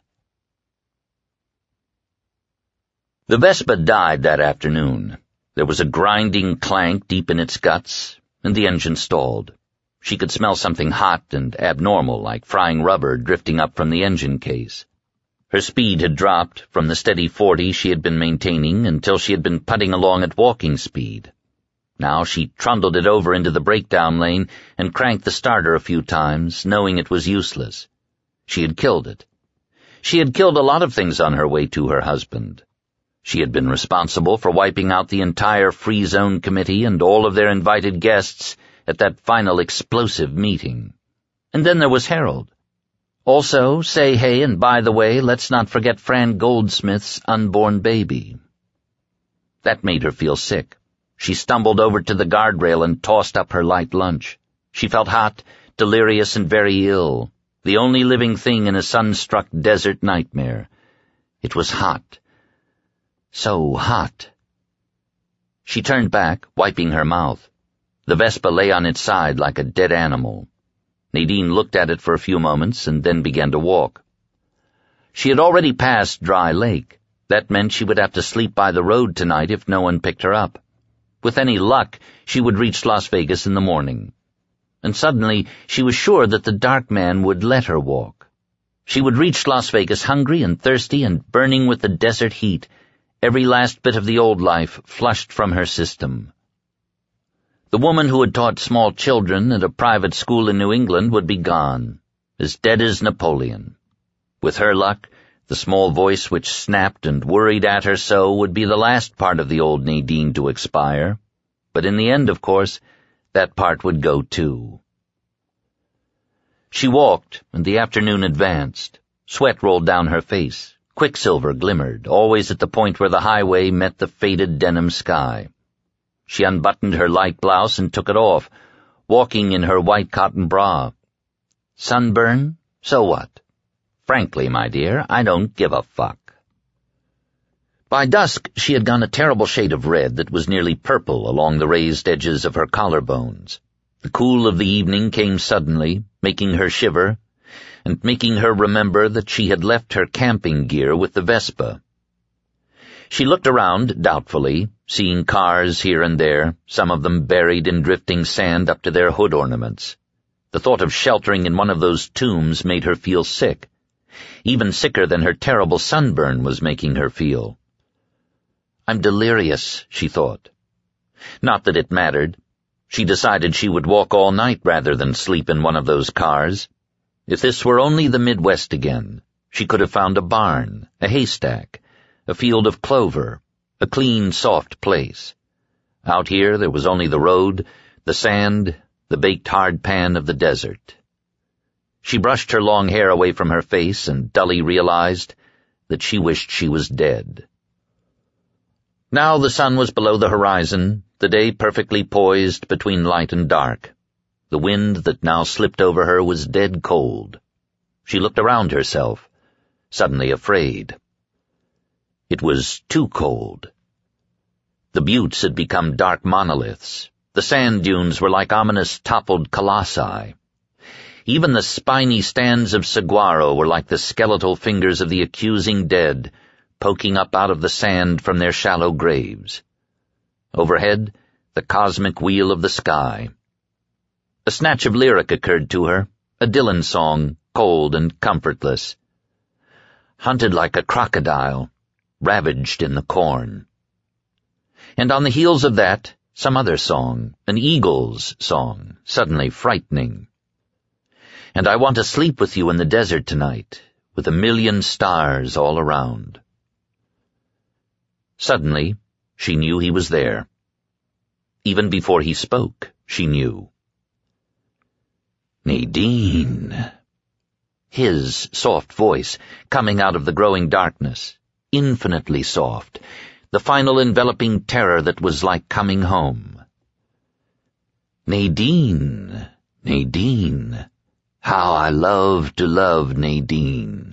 The Vespa died that afternoon. There was a grinding clank deep in its guts, and the engine stalled. She could smell something hot and abnormal, like frying rubber, drifting up from the engine case. Her speed had dropped from the steady forty she had been maintaining until she had been putting along at walking speed. Now she trundled it over into the breakdown lane and cranked the starter a few times, knowing it was useless. She had killed it. She had killed a lot of things on her way to her husband. She had been responsible for wiping out the entire Free Zone Committee and all of their invited guests at that final explosive meeting. And then there was Harold. Also, say hey, and by the way, let's not forget Fran Goldsmith's unborn baby. That made her feel sick. She stumbled over to the guardrail and tossed up her light lunch. She felt hot, delirious, and very ill, the only living thing in a sun-struck desert nightmare. It was hot. So hot. She turned back, wiping her mouth. The Vespa lay on its side like a dead animal. Nadine looked at it for a few moments and then began to walk. She had already passed Dry Lake. That meant she would have to sleep by the road tonight if no one picked her up. With any luck, she would reach Las Vegas in the morning. And suddenly, she was sure that the dark man would let her walk. She would reach Las Vegas hungry and thirsty and burning with the desert heat, every last bit of the old life flushed from her system. The woman who had taught small children at a private school in New England would be gone, as dead as Napoleon. With her luck, the small voice which snapped and worried at her so would be the last part of the old Nadine to expire. But in the end, of course, that part would go too. She walked, and the afternoon advanced. Sweat rolled down her face. Quicksilver glimmered, always at the point where the highway met the faded denim sky. She unbuttoned her light blouse and took it off, walking in her white cotton bra. Sunburn? So what? Frankly, my dear, I don't give a fuck. By dusk, she had gone a terrible shade of red that was nearly purple along the raised edges of her collarbones. The cool of the evening came suddenly, making her shiver, and making her remember that she had left her camping gear with the Vespa. She looked around doubtfully, seeing cars here and there, some of them buried in drifting sand up to their hood ornaments. The thought of sheltering in one of those tombs made her feel sick. Even sicker than her terrible sunburn was making her feel. I'm delirious, she thought. Not that it mattered. She decided she would walk all night rather than sleep in one of those cars. If this were only the Midwest again, she could have found a barn, a haystack, a field of clover, a clean, soft place. Out here there was only the road, the sand, the baked hard pan of the desert. She brushed her long hair away from her face and dully realized that she wished she was dead. Now the sun was below the horizon, the day perfectly poised between light and dark. The wind that now slipped over her was dead cold. She looked around herself, suddenly afraid. It was too cold. The buttes had become dark monoliths. The sand dunes were like ominous toppled colossi. Even the spiny stands of saguaro were like the skeletal fingers of the accusing dead, poking up out of the sand from their shallow graves. Overhead, the cosmic wheel of the sky. A snatch of lyric occurred to her, a Dylan song, cold and comfortless. Hunted like a crocodile, ravaged in the corn. And on the heels of that, some other song, an eagle's song, suddenly frightening. And I want to sleep with you in the desert tonight, with a million stars all around. Suddenly, she knew he was there. Even before he spoke, she knew. Nadine. His soft voice, coming out of the growing darkness, infinitely soft, the final enveloping terror that was like coming home. Nadine, Nadine, how I love to love Nadine.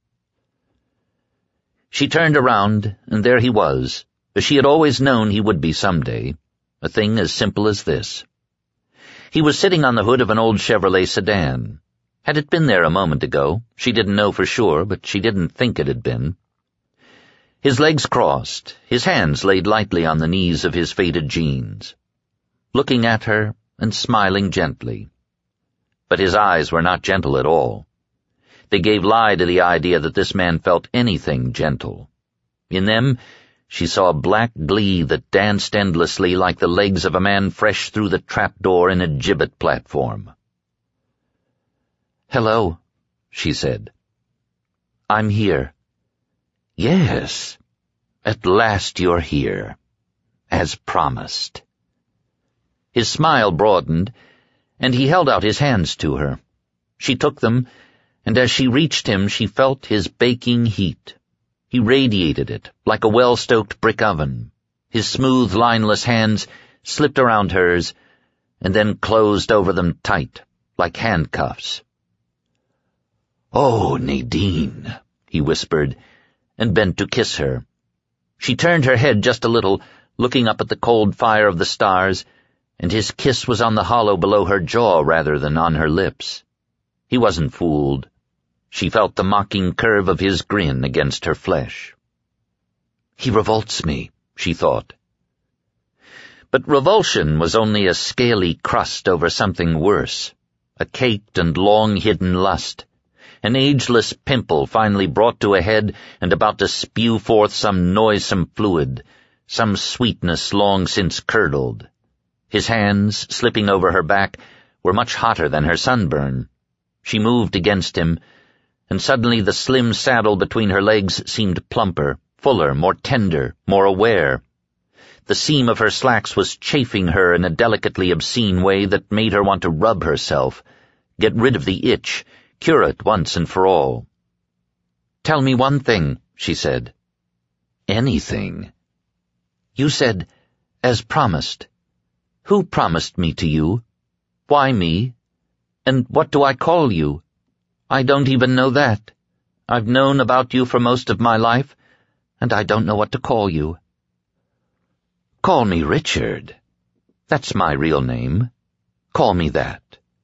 She turned around, and there he was, as she had always known he would be someday, a thing as simple as this. He was sitting on the hood of an old Chevrolet sedan. Had it been there a moment ago? She didn't know for sure, but she didn't think it had been. His legs crossed, his hands laid lightly on the knees of his faded jeans, looking at her and smiling gently. But his eyes were not gentle at all. They gave lie to the idea that this man felt anything gentle. In them, she saw a black glee that danced endlessly like the legs of a man fresh through the trapdoor in a gibbet platform. "Hello," she said. "I'm here." "Yes, at last you're here, as promised." His smile broadened, and he held out his hands to her. She took them, and as she reached him she felt his baking heat. He radiated it, like a well-stoked brick oven. His smooth, lineless hands slipped around hers, and then closed over them tight, like handcuffs. "Oh, Nadine," he whispered, and bent to kiss her. She turned her head just a little, looking up at the cold fire of the stars, and his kiss was on the hollow below her jaw rather than on her lips. He wasn't fooled. She felt the mocking curve of his grin against her flesh. He revolts me, she thought. But revulsion was only a scaly crust over something worse, a caked and long-hidden lust, an ageless pimple finally brought to a head and about to spew forth some noisome fluid, some sweetness long since curdled. His hands, slipping over her back, were much hotter than her sunburn. She moved against him, and suddenly the slim saddle between her legs seemed plumper, fuller, more tender, more aware. The seam of her slacks was chafing her in a delicately obscene way that made her want to rub herself, get rid of the itch, cure it once and for all. "Tell me one thing," she said. "Anything." "You said, 'as promised.' Who promised me to you? Why me? And what do I call you? I don't even know that. I've known about you for most of my life, and I don't know what to call you." "Call me Richard. That's my real name. Call me that."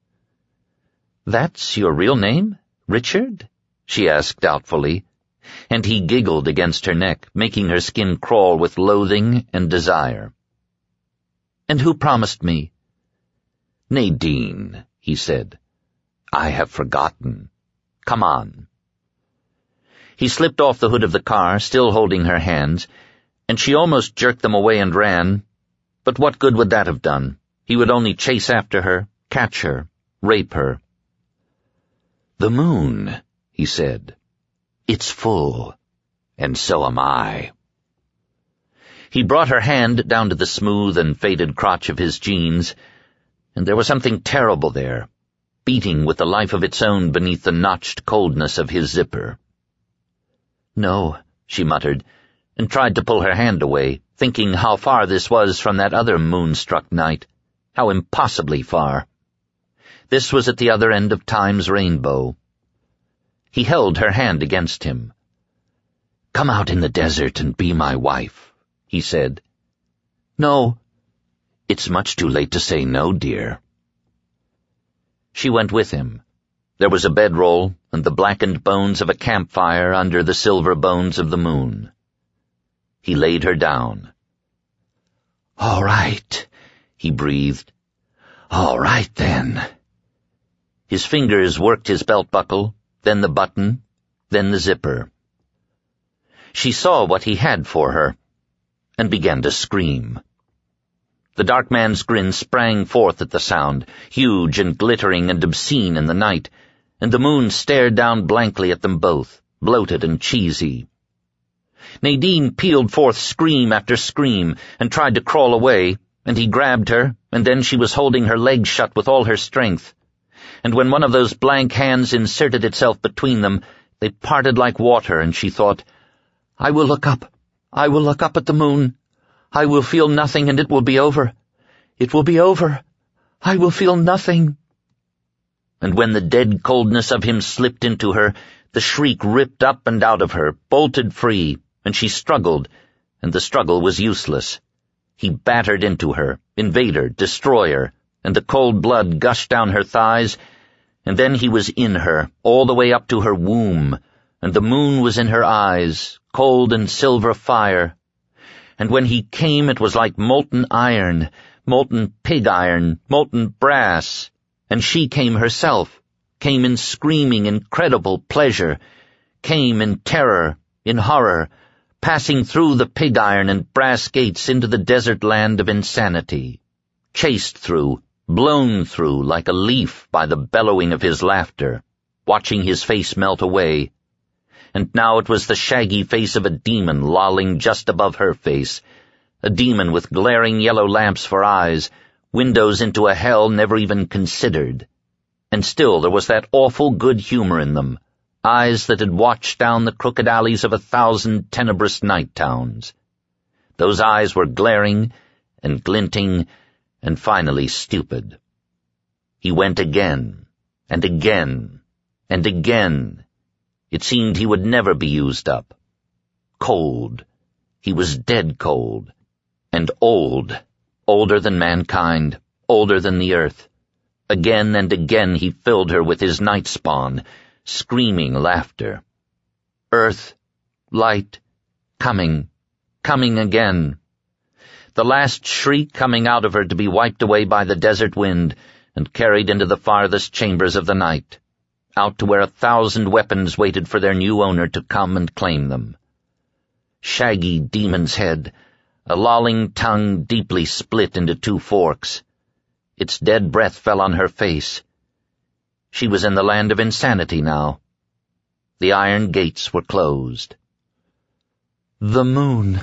"That's your real name, Richard?" she asked doubtfully, and he giggled against her neck, making her skin crawl with loathing and desire. "And who promised me?" "Nadine," he said. "I have forgotten. Come on." He slipped off the hood of the car, still holding her hands, and she almost jerked them away and ran. But what good would that have done? He would only chase after her, catch her, rape her. "The moon," he said. "It's full, and so am I." He brought her hand down to the smooth and faded crotch of his jeans, and there was something terrible there, beating with the life of its own beneath the notched coldness of his zipper. "No," she muttered, and tried to pull her hand away, thinking how far this was from that other moonstruck night, how impossibly far. This was at the other end of time's rainbow. He held her hand against him. "Come out in the desert and be my wife," he said. "No." "It's much too late to say no, dear." She went with him. There was a bedroll and the blackened bones of a campfire under the silver bones of the moon. He laid her down. "All right," he breathed. "All right, then." His fingers worked his belt buckle, then the button, then the zipper. She saw what he had for her, and began to scream. The dark man's grin sprang forth at the sound, huge and glittering and obscene in the night, and the moon stared down blankly at them both, bloated and cheesy. Nadine pealed forth scream after scream and tried to crawl away, and he grabbed her, and then she was holding her legs shut with all her strength. And when one of those blank hands inserted itself between them, they parted like water, and she thought, "I will look up. I will look up at the moon. I will feel nothing, and it will be over. It will be over. I will feel nothing." And when the dead coldness of him slipped into her, the shriek ripped up and out of her, bolted free, and she struggled, and the struggle was useless. He battered into her, invader, destroyer, and the cold blood gushed down her thighs, and then he was in her, all the way up to her womb, and the moon was in her eyes, cold and silver fire. And when he came it was like molten iron, molten pig iron, molten brass, and she came herself, came in screaming incredible pleasure, came in terror, in horror, passing through the pig iron and brass gates into the desert land of insanity, chased through, blown through like a leaf by the bellowing of his laughter, watching his face melt away. And now it was the shaggy face of a demon lolling just above her face, a demon with glaring yellow lamps for eyes, windows into a hell never even considered. And still there was that awful good humor in them, eyes that had watched down the crooked alleys of a thousand tenebrous night towns. Those eyes were glaring and glinting and finally stupid. He went again, and again, and again. It seemed he would never be used up. Cold. He was dead cold. And old. Older than mankind. Older than the earth. Again and again he filled her with his night spawn, screaming laughter. Earth. Light. Coming. coming again. The last shriek coming out of her to be wiped away by the desert wind and carried into the farthest chambers of the night, out to where a thousand weapons waited for their new owner to come and claim them. Shaggy demon's head, a lolling tongue deeply split into two forks. Its dead breath fell on her face. She was in the land of insanity now. The iron gates were closed. The moon.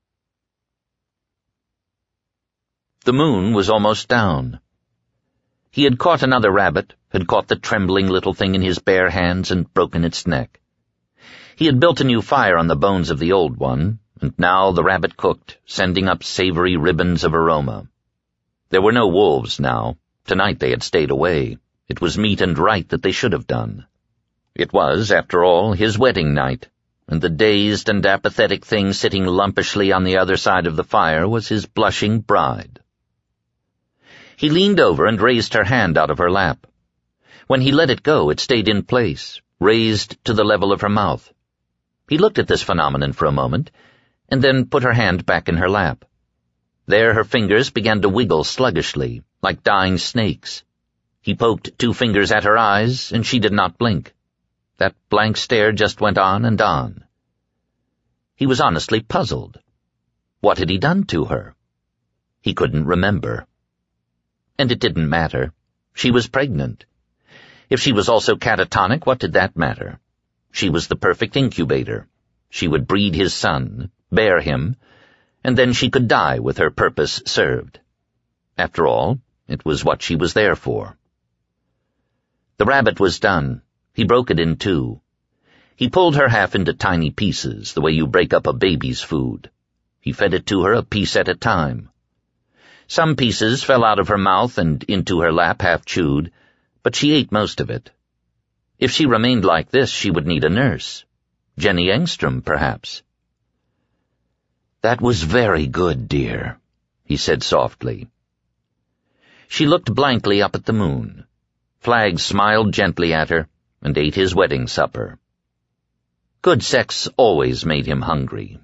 The moon was almost down. He had caught another rabbit, had caught the trembling little thing in his bare hands and broken its neck. He had built a new fire on the bones of the old one, and now the rabbit cooked, sending up savory ribbons of aroma. There were no wolves now. Tonight they had stayed away. It was meet and right that they should have done. It was, after all, his wedding night, and the dazed and apathetic thing sitting lumpishly on the other side of the fire was his blushing bride. He leaned over and raised her hand out of her lap. When he let it go, it stayed in place, raised to the level of her mouth. He looked at this phenomenon for a moment, and then put her hand back in her lap. There her fingers began to wiggle sluggishly, like dying snakes. He poked two fingers at her eyes, and she did not blink. That blank stare just went on and on. He was honestly puzzled. What had he done to her? He couldn't remember. And it didn't matter. She was pregnant. If she was also catatonic, what did that matter? She was the perfect incubator. She would breed his son, bear him, and then she could die with her purpose served. After all, it was what she was there for. The rabbit was done. He broke it in two. He pulled her half into tiny pieces, the way you break up a baby's food. He fed it to her a piece at a time. Some pieces fell out of her mouth and into her lap half-chewed, but she ate most of it. If she remained like this, she would need a nurse. Jenny Engstrom, perhaps. "That was very good, dear," he said softly. She looked blankly up at the moon. Flagg smiled gently at her and ate his wedding supper. Good sex always made him hungry.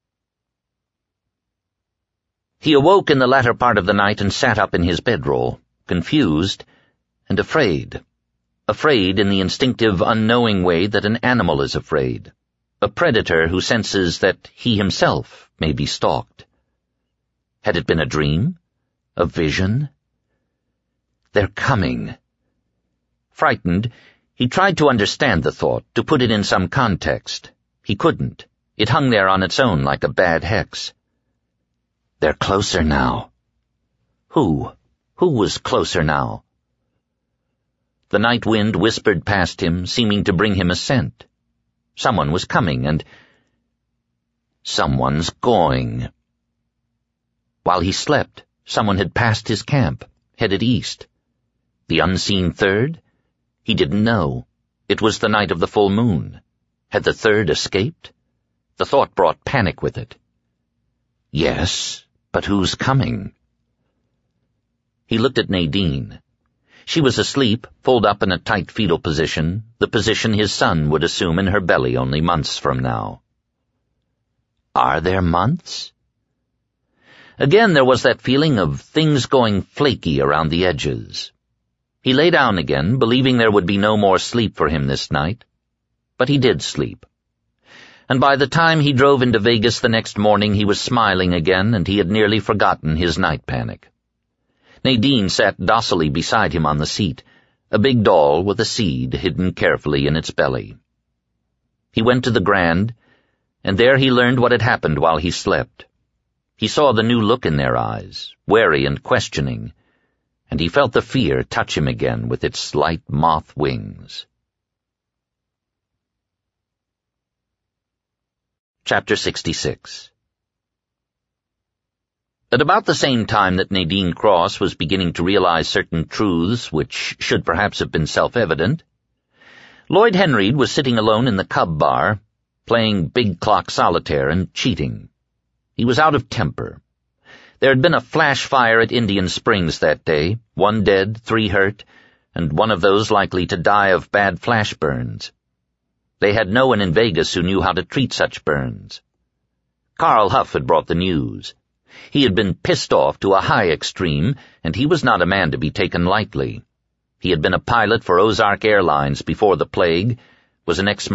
He awoke in the latter part of the night and sat up in his bedroll, confused and afraid. Afraid in the instinctive, unknowing way that an animal is afraid, a predator who senses that he himself may be stalked. Had it been a dream? A vision? They're coming. Frightened, he tried to understand the thought, to put it in some context. He couldn't. It hung there on its own like a bad hex. They're closer now. Who? Who was closer now? The night wind whispered past him, seeming to bring him a scent. Someone was coming, and someone's going. While he slept, someone had passed his camp, headed east. The unseen third? He didn't know. It was the night of the full moon. Had the third escaped? The thought brought panic with it. Yes, but who's coming? He looked at Nadine. She was asleep, pulled up in a tight fetal position, the position his son would assume in her belly only months from now. Are there months? Again there was that feeling of things going flaky around the edges. He lay down again, believing there would be no more sleep for him this night. But he did sleep. And by the time he drove into Vegas the next morning he was smiling again, and he had nearly forgotten his night panic. Nadine sat docilely beside him on the seat, a big doll with a seed hidden carefully in its belly. He went to the Grand, and there he learned what had happened while he slept. He saw the new look in their eyes, wary and questioning, and he felt the fear touch him again with its slight moth wings. Chapter sixty-six. At about the same time that Nadine Cross was beginning to realize certain truths which should perhaps have been self-evident, Lloyd Henreid was sitting alone in the Cub Bar, playing big clock solitaire and cheating. He was out of temper. There had been a flash fire at Indian Springs that day, one dead, three hurt, and one of those likely to die of bad flash burns. They had no one in Vegas who knew how to treat such burns. Carl Huff had brought the news. He had been pissed off to a high extreme, and he was not a man to be taken lightly. He had been a pilot for Ozark Airlines before the plague, was an ex